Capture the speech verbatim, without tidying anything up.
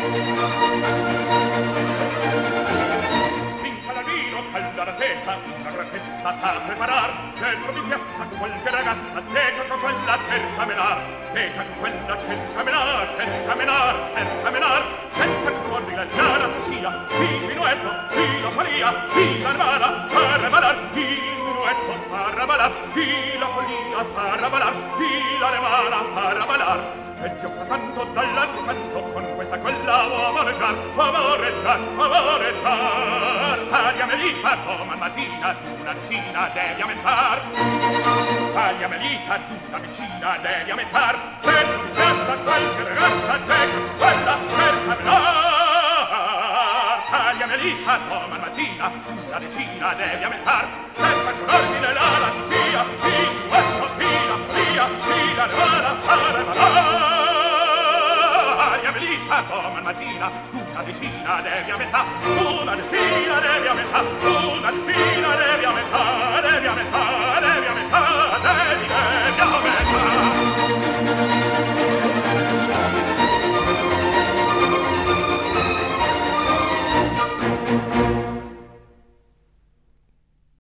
Finca l'alvino, calda la testa, una gran festa sta a preparar. Centro di piazza qualche ragazza, teca con quella cerca menar. Teca con quella cerca menar, cerca menar, cerca menar. Senza che corri la razza sia, il minuetto, il la follia, il la mala, farra balar, il minuetto farra balar, il la follia farra balar, il la mala farra balar. E zio frattanto dall'altro canto con questa quella o amoreggiar, amoreggiar, amoreggiar. Aria Melissa, domani mattina tu una vicina devi aumentar. Aria Melissa, tu una vicina devi aumentar. Per tu piazza qualche ragazza teca quella per camminar. Aria Melissa, domani mattina tu una vicina devi aumentar. Senza curarmi la razzia, il duetto, fila, fila, fila, le mala, fare malare. Aria Melissa, domani mattina una decina devi aumentare, una decina devi aumentare, una decina